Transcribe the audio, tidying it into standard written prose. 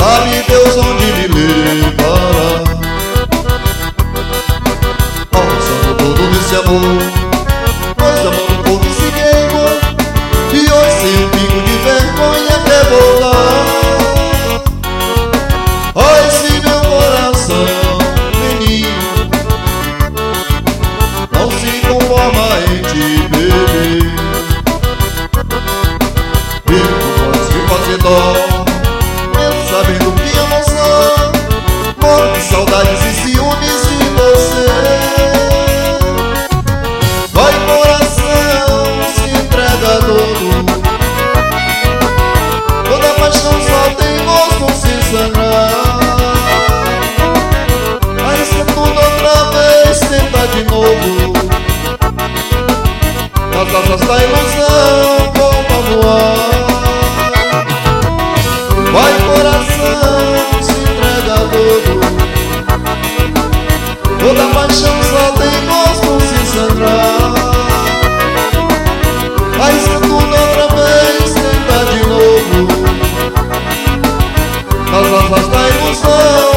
sabe Deus onde me levará. Passando todo nesse amor, nós amando por se queima, e hoje sem um pingo de vergonha quer volar. Ó, esse meu coração, menino, não se conforma em te beber. E tu podes me fazer dó, mesmo sabendo que emoção, morro de saudades e ciúmes de você. Vai, coração, se entrega todo, toda paixão só tem gosto se sangrar. Arrisca tudo outra vez, tenta de novo, as asas da ilusão voltam a voar. Vai, coração, se entrega todo, toda paixão só tem gosto se sangrar. Arrisca tudo outra vez, tenta de novo, as asas da ilusão